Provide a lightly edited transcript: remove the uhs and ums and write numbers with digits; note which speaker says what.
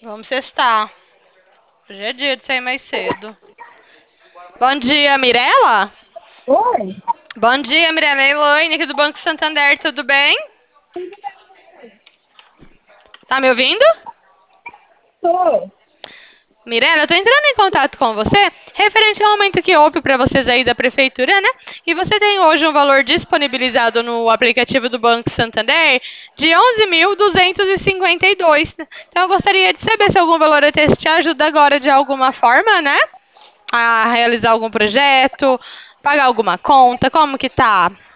Speaker 1: Vamos sextar. Hoje é dia de sair mais cedo. Bom dia, Mirela?
Speaker 2: Oi,
Speaker 1: Bom dia, Mirela. Elaine, aqui do Banco Santander, tudo bem? Tá me ouvindo?
Speaker 2: tô.
Speaker 1: Mirela, eu tô entrando em contato com você referente ao aumento que houve para vocês aí da prefeitura, né? E você tem hoje um valor disponibilizado no aplicativo do Banco Santander de 11.252. Então eu gostaria de saber se algum valor desse te ajuda agora de alguma forma, né? A realizar algum projeto, pagar alguma conta, como que tá?